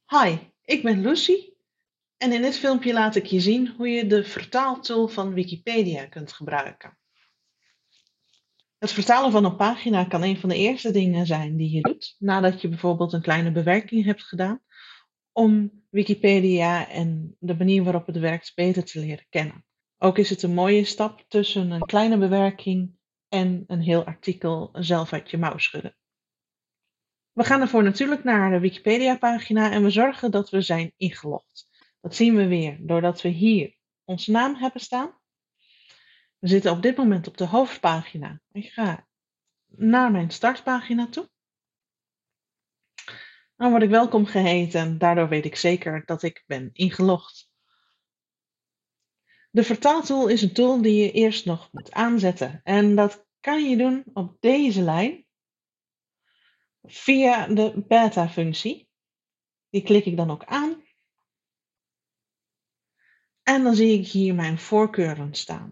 Hi, ik ben Lucy en in dit filmpje laat ik je zien hoe je de vertaaltool van Wikipedia kunt gebruiken. Het vertalen van een pagina kan een van de eerste dingen zijn die je doet nadat je bijvoorbeeld een kleine bewerking hebt gedaan om Wikipedia en de manier waarop het werkt beter te leren kennen. Ook is het een mooie stap tussen een kleine bewerking en een heel artikel zelf uit je mouw schudden. We gaan ervoor natuurlijk naar de Wikipedia-pagina en we zorgen dat we zijn ingelogd. Dat zien we weer doordat we hier onze naam hebben staan. We zitten op dit moment op de hoofdpagina. Ik ga naar mijn startpagina toe. Dan word ik welkom geheten en daardoor weet ik zeker dat ik ben ingelogd. De vertaaltool is een tool die je eerst nog moet aanzetten. En dat kan je doen op deze lijn via de beta-functie. Die klik ik dan ook aan. En dan zie ik hier mijn voorkeuren staan.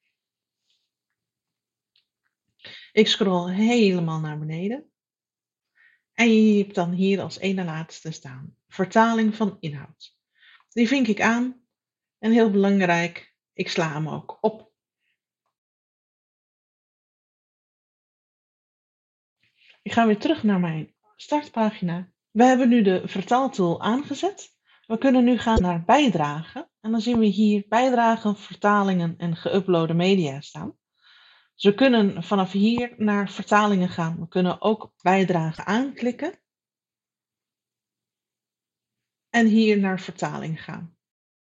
Ik scroll helemaal naar beneden. En je hebt dan hier als ene laatste staan vertaling van inhoud. Die vink ik aan. En heel belangrijk, ik sla hem ook op. Ik ga weer terug naar mijn startpagina. We hebben nu de vertaaltool aangezet. We kunnen nu gaan naar bijdragen. En dan zien we hier bijdragen, vertalingen en geüploade media staan. Dus we kunnen vanaf hier naar vertalingen gaan. We kunnen ook bijdragen aanklikken. En hier naar vertaling gaan.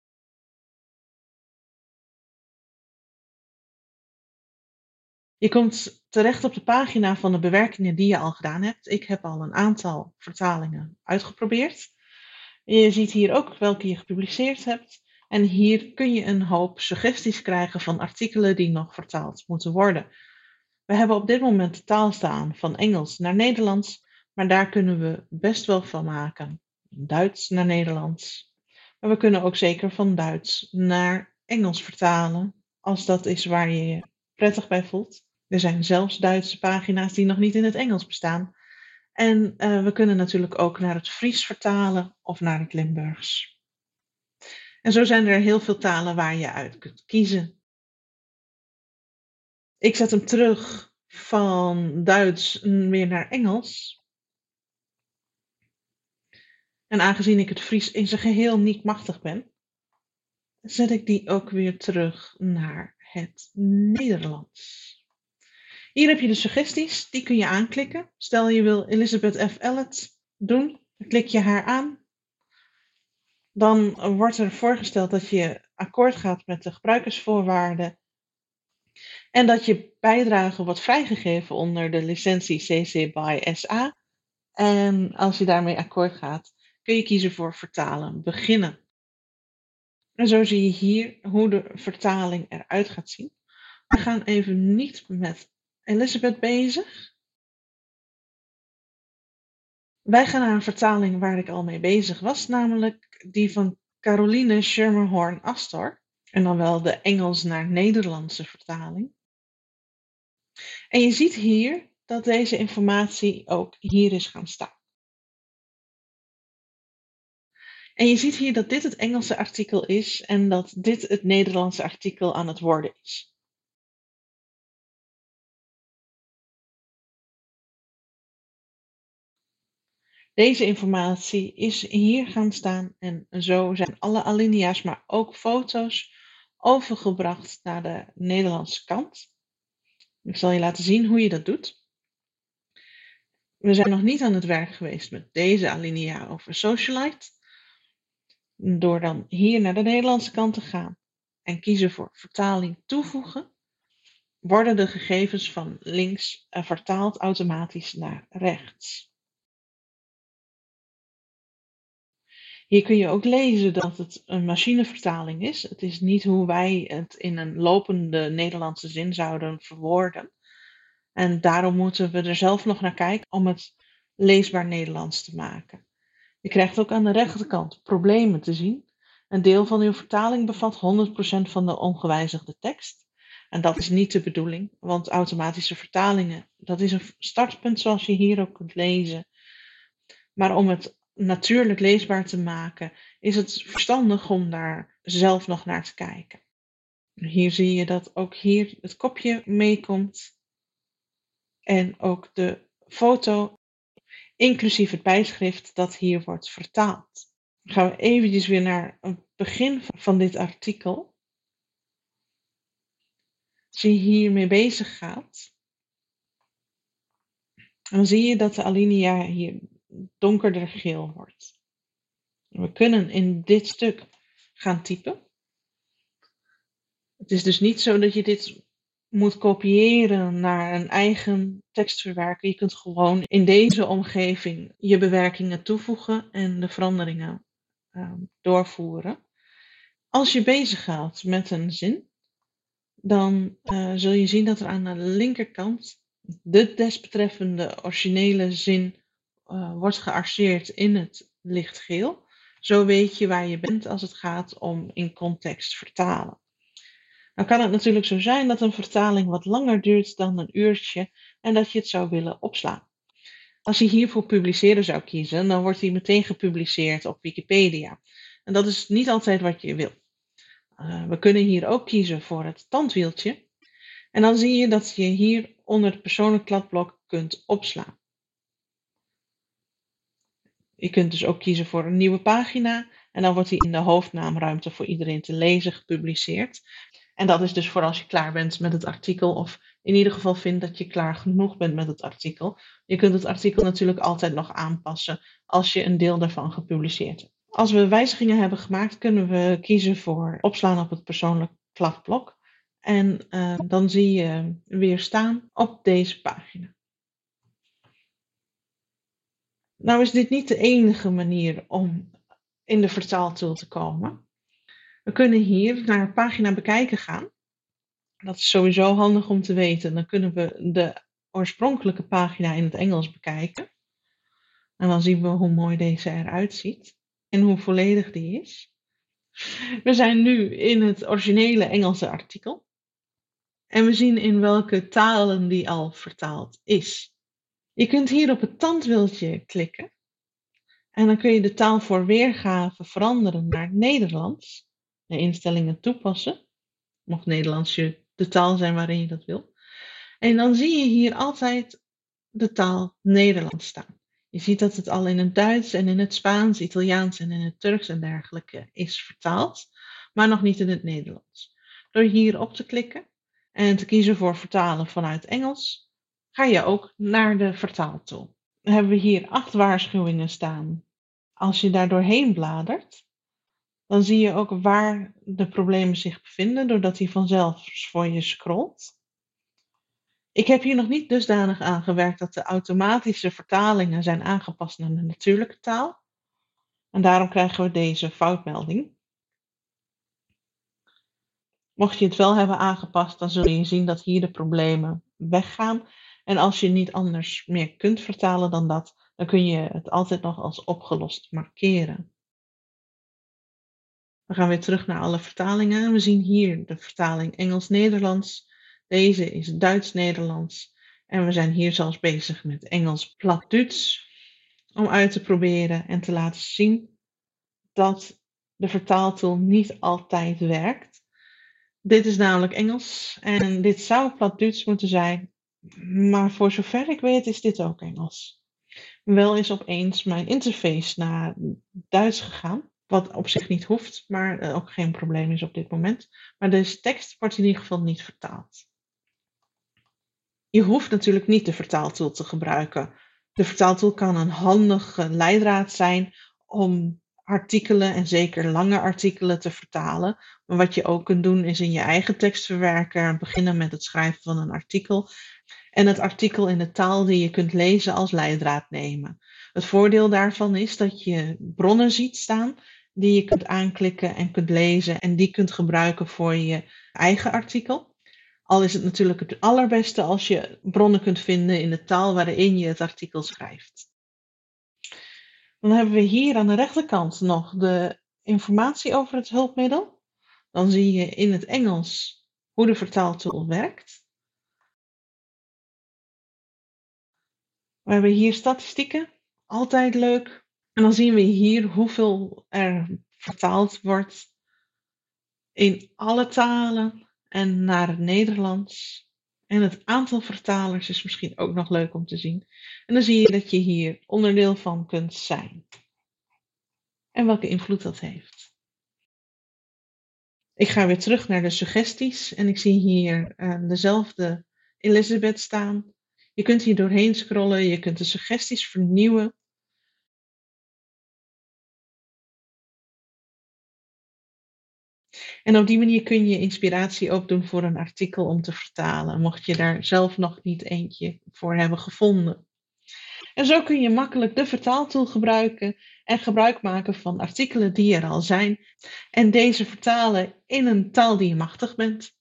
Je komt terecht op de pagina van de bewerkingen die je al gedaan hebt. Ik heb al een aantal vertalingen uitgeprobeerd. Je ziet hier ook welke je gepubliceerd hebt. En hier kun je een hoop suggesties krijgen van artikelen die nog vertaald moeten worden. We hebben op dit moment de taal staan van Engels naar Nederlands, maar daar kunnen we best wel van maken. Duits naar Nederlands. Maar we kunnen ook zeker van Duits naar Engels vertalen, als dat is waar je je prettig bij voelt. Er zijn zelfs Duitse pagina's die nog niet in het Engels bestaan. En we kunnen natuurlijk ook naar het Fries vertalen of naar het Limburgs. En zo zijn er heel veel talen waar je uit kunt kiezen. Ik zet hem terug van Duits weer naar Engels. En aangezien ik het Fries in zijn geheel niet machtig ben, zet ik die ook weer terug naar het Nederlands. Hier heb je de suggesties, die kun je aanklikken. Stel je wil Elizabeth F. Elliot doen, dan klik je haar aan. Dan wordt er voorgesteld dat je akkoord gaat met de gebruikersvoorwaarden en dat je bijdrage wordt vrijgegeven onder de licentie CC BY SA. En als je daarmee akkoord gaat, kun je kiezen voor vertalen beginnen. En zo zie je hier hoe de vertaling eruit gaat zien. We gaan even niet met Elizabeth bezig. Wij gaan naar een vertaling waar ik al mee bezig was, namelijk die van Caroline Schermerhorn Astor. En dan wel de Engels naar Nederlandse vertaling. En je ziet hier dat deze informatie ook hier is gaan staan. En je ziet hier dat dit het Engelse artikel is en dat dit het Nederlandse artikel aan het worden is. Deze informatie is hier gaan staan en zo zijn alle alinea's, maar ook foto's, overgebracht naar de Nederlandse kant. Ik zal je laten zien hoe je dat doet. We zijn nog niet aan het werk geweest met deze alinea over Socialite. Door dan hier naar de Nederlandse kant te gaan en kiezen voor vertaling toevoegen, worden de gegevens van links vertaald automatisch naar rechts. Hier kun je ook lezen dat het een machinevertaling is. Het is niet hoe wij het in een lopende Nederlandse zin zouden verwoorden. En daarom moeten we er zelf nog naar kijken om het leesbaar Nederlands te maken. Je krijgt ook aan de rechterkant problemen te zien. Een deel van uw vertaling bevat 100% van de ongewijzigde tekst. En dat is niet de bedoeling, want automatische vertalingen, dat is een startpunt zoals je hier ook kunt lezen. Maar om het natuurlijk leesbaar te maken, is het verstandig om daar zelf nog naar te kijken. Hier zie je dat ook hier het kopje meekomt en ook de foto, inclusief het bijschrift dat hier wordt vertaald. Dan gaan we eventjes weer naar het begin van dit artikel. Als je hiermee bezig gaat, dan zie je dat de alinea hier donkerder geel wordt. We kunnen in dit stuk gaan typen. Het is dus niet zo dat je dit moet kopiëren naar een eigen tekstverwerker. Je kunt gewoon in deze omgeving je bewerkingen toevoegen en de veranderingen doorvoeren. Als je bezig gaat met een zin, dan zul je zien dat er aan de linkerkant de desbetreffende originele zin wordt gearcheerd in het lichtgeel. Zo weet je waar je bent als het gaat om in context vertalen. Nou kan het natuurlijk zo zijn dat een vertaling wat langer duurt dan een uurtje en dat je het zou willen opslaan. Als je hiervoor publiceren zou kiezen, dan wordt die meteen gepubliceerd op Wikipedia. En dat is niet altijd wat je wil. We kunnen hier ook kiezen voor het tandwieltje. En dan zie je dat je hier onder het persoonlijk kladblok kunt opslaan. Je kunt dus ook kiezen voor een nieuwe pagina. En dan wordt die in de hoofdnaamruimte voor iedereen te lezen gepubliceerd. En dat is dus voor als je klaar bent met het artikel. Of in ieder geval vindt dat je klaar genoeg bent met het artikel. Je kunt het artikel natuurlijk altijd nog aanpassen als je een deel daarvan gepubliceerd hebt. Als we wijzigingen hebben gemaakt, kunnen we kiezen voor opslaan op het persoonlijk kladblok. En dan zie je weer staan op deze pagina. Nou is dit niet de enige manier om in de vertaaltool te komen. We kunnen hier naar pagina bekijken gaan. Dat is sowieso handig om te weten. Dan kunnen we de oorspronkelijke pagina in het Engels bekijken. En dan zien we hoe mooi deze eruit ziet. En hoe volledig die is. We zijn nu in het originele Engelse artikel. En we zien in welke talen die al vertaald is. Je kunt hier op het tandwieltje klikken. En dan kun je de taal voor weergave veranderen naar Nederlands. De instellingen toepassen. Mocht Nederlands de taal zijn waarin je dat wil. En dan zie je hier altijd de taal Nederlands staan. Je ziet dat het al in het Duits en in het Spaans, Italiaans en in het Turks en dergelijke is vertaald. Maar nog niet in het Nederlands. Door hier op te klikken en te kiezen voor vertalen vanuit Engels, ga je ook naar de vertaaltool. Dan hebben we hier 8 waarschuwingen staan. Als je daar doorheen bladert, dan zie je ook waar de problemen zich bevinden, doordat hij vanzelf voor je scrolt. Ik heb hier nog niet dusdanig aan gewerkt dat de automatische vertalingen zijn aangepast naar de natuurlijke taal. En daarom krijgen we deze foutmelding. Mocht je het wel hebben aangepast, dan zul je zien dat hier de problemen weggaan. En als je niet anders meer kunt vertalen dan dat, dan kun je het altijd nog als opgelost markeren. We gaan weer terug naar alle vertalingen. We zien hier de vertaling Engels-Nederlands. Deze is Duits-Nederlands. En we zijn hier zelfs bezig met Engels-Plat-Duits. Om uit te proberen en te laten zien dat de vertaaltool niet altijd werkt. Dit is namelijk Engels en dit zou Plat-Duits moeten zijn. Maar voor zover ik weet is dit ook Engels. Wel is opeens mijn interface naar Duits gegaan. Wat op zich niet hoeft, maar ook geen probleem is op dit moment. Maar deze tekst wordt in ieder geval niet vertaald. Je hoeft natuurlijk niet de vertaaltool te gebruiken. De vertaaltool kan een handige leidraad zijn om artikelen en zeker lange artikelen te vertalen. Maar wat je ook kunt doen is in je eigen tekstverwerker beginnen met het schrijven van een artikel. En het artikel in de taal die je kunt lezen als leidraad nemen. Het voordeel daarvan is dat je bronnen ziet staan die je kunt aanklikken en kunt lezen en die kunt gebruiken voor je eigen artikel. Al is het natuurlijk het allerbeste als je bronnen kunt vinden in de taal waarin je het artikel schrijft. Dan hebben we hier aan de rechterkant nog de informatie over het hulpmiddel. Dan zie je in het Engels hoe de vertaaltool werkt. We hebben hier statistieken, altijd leuk. En dan zien we hier hoeveel er vertaald wordt in alle talen en naar het Nederlands. En het aantal vertalers is misschien ook nog leuk om te zien. En dan zie je dat je hier onderdeel van kunt zijn. En welke invloed dat heeft. Ik ga weer terug naar de suggesties en ik zie hier dezelfde Elizabeth staan. Je kunt hier doorheen scrollen, je kunt de suggesties vernieuwen. En op die manier kun je inspiratie opdoen voor een artikel om te vertalen, mocht je daar zelf nog niet eentje voor hebben gevonden. En zo kun je makkelijk de vertaaltool gebruiken en gebruik maken van artikelen die er al zijn en deze vertalen in een taal die je machtig bent.